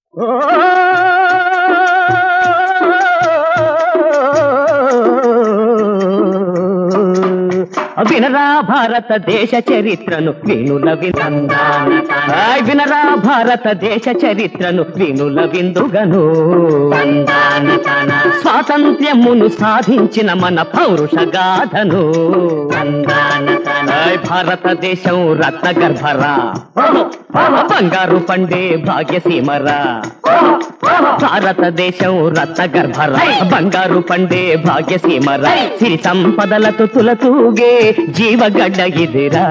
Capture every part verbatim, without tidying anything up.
వినరా భారతదేశ చరిత్రను వినుల వినందాన వినరా భారతదేశ చరిత్రను వినుల విందుగను స్వాతంత్ర్యమును సాధించిన మన పౌరుష గాథను భారతదేశం రత్న గర్భరా బంగారు పండే భాగ్యసీమరా భారతదేశం రత్న గర్భరా బంగారు పండే భాగ్యసీమరా సిరి సంపదలతో తులతూగే జీవగడ్డ ఇదిరా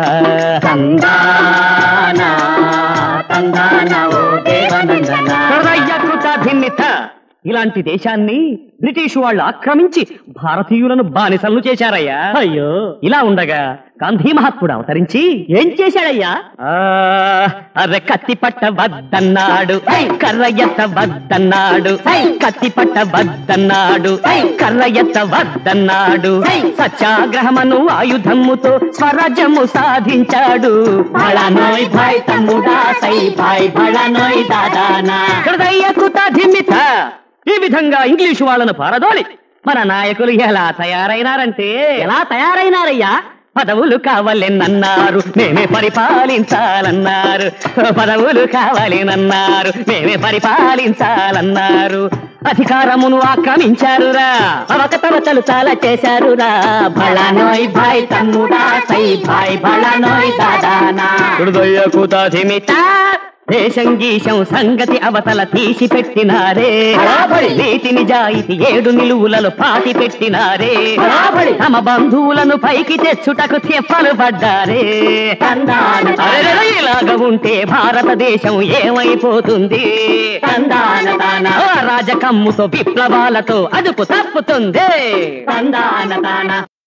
తందానా తందానా ఓ దేవనందన హృదయకృత భిన్నిత ఇలాంటి దేశాన్ని బ్రిటిష్ వాళ్ళు ఆక్రమించి భారతీయులను బానిసలను చేశారయ్యా. అయ్యో, ఇలా ఉండగా గాంధీ మహాత్ముడు అవతరించి ఏం చేశాడయ్యా? అరే కత్తి పట్ట వద్దన్నాడు, కర్ర ఎత్త వద్దన్నాడు, కత్తి పట్ట వద్దన్నాడు, కర్ర ఎత్త వద్దన్నాడు, సత్యాగ్రహమును ఆయుధముతో స్వరాజ్యము సాధించాడు. బళనోయ్ భాయ్ తమ్ముడా సై భాయ్ బళనోయ్ దాదానా హృదయకృత ధిమ్మిత. ఈ విధంగా ఇంగ్లీషు వాళ్ళను పారదోలి మన నాయకులు ఎలా తయారైనారంటే, ఎలా తయారైనారయ్యా? పదవులు కావాలన్నారు, మేమే పరిపాలించాలన్నారు. పదవులు కావాలన్నారు, మేమే పరిపాలించాలన్నారు. అధికారమును ఆక్రమించారురా, అవకతవకలు చాలా చేశారురా. బళనోయ్ భాయ్ తమ్ముడా సై భాయ్ బళనోయ్ దాదానా హృదయకృత ధిమ్మిత. దేశం గీశం సంగతి అవతల తీసి పెట్టినారే, నీతి నిజాయితీ ఏడు నిలువులలో పాతి పెట్టినారే. తమ బంధువులను పైకి తెచ్చుటకు తెప్పలు పడ్డారే. ఇలాగ ఉంటే భారతదేశం ఏమైపోతుంది? రాజకమ్ముతో విప్లవాలతో అదుపు తప్పుతుంది.